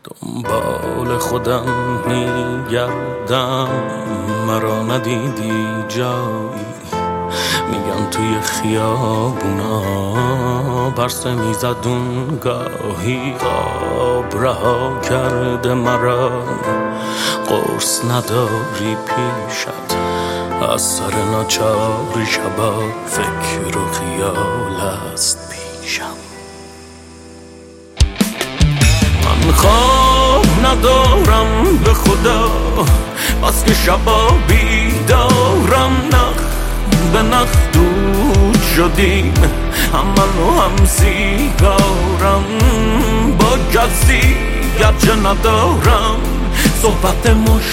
دنبال خودم میگردم، مرا ندیدی جایی. میگن توی خیابونا پرسه میزد اون گاهی، خواب رها کرده مرا، قرص نداری پیشت، از سر ناچاری شبا فکر و خیال است پیشم. من خواب ندارم به خدا، بس که شبا بیدارم، نخ به نخ دود شدیم، هم من و هم سیگارم، با کسی گرچه ندارم صحبت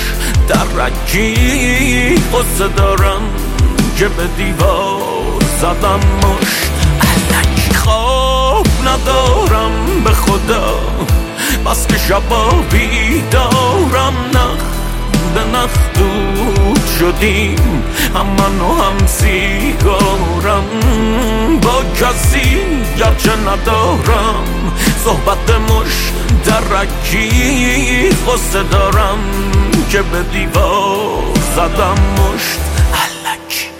مشترکی، قصه دارم که به دیوار زدم مشت الکی. خواب ندارم به خدا، بس که شبا بیدارم، نخ به نخ دود شدیم، هم من و هم سیگارم، با کسی گرچه ندارم صحبت مشترکی، قصه دارم که به دیوار زدم مشت الکی.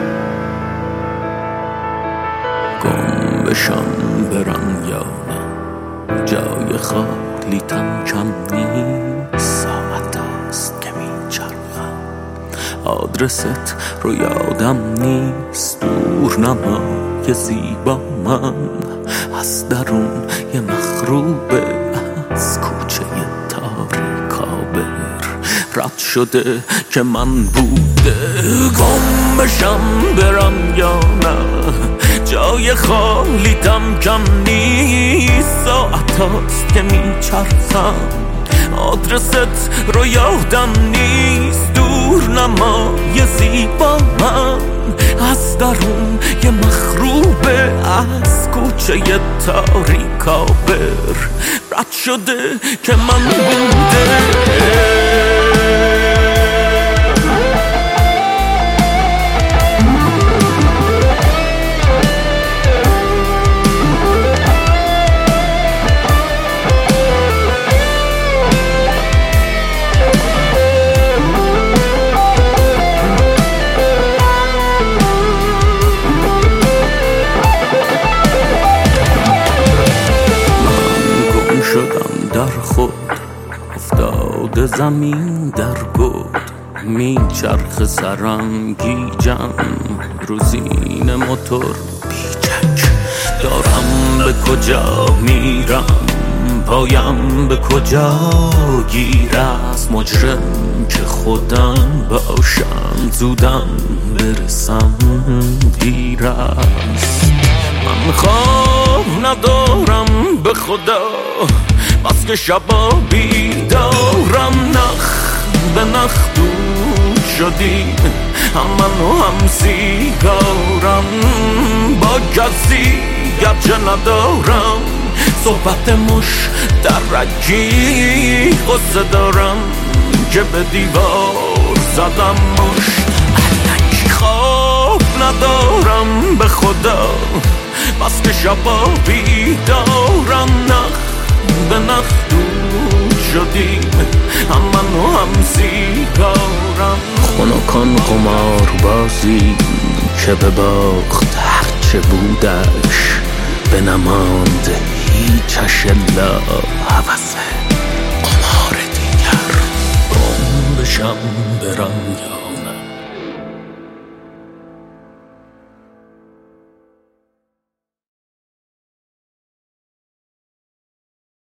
گم بشم برم یا نه، جای خالی تن کم نیست، ساعت هاست که میچرخم، آدرست رو یادم نیست، دور نمای زیبا من از درون یه مخروبه، از کوچه تاریکابر رد شده که من بوده. گم بشم برم یا نه، جای خالی تم کم نیست، ساعت هاست که میچرخم، آدرست رو یادم نیست، دور نمای زیبا من از درون یه مخروبه، از کوچه تاریکابر رد شده که من بوده. شدم در خود افتاده زمین در گود، میچرخ سرم گیجم، روزین موتور پیچک، دارم به کجا میرم، پایم به کجا گیر، از مجرم که خودم باشم، زودم برسم دیر است. من خواب ندارم به خدا، بس که شبا بیدارم، نخ به نخ دود شدیم، هم من و هم سیگارم، با کسی گرچه ندارم صحبت مشترکی، قصه دارم که به دیوار زدم مشت الکی. خواب ندارم به خدا، بس که شبا بیدارم، نخ به نخ دود شدیم، هم من و هم سیگارم، خنکان قمار بازی که به باخت هرچه بودش، به نماند هیچش الا هوسه.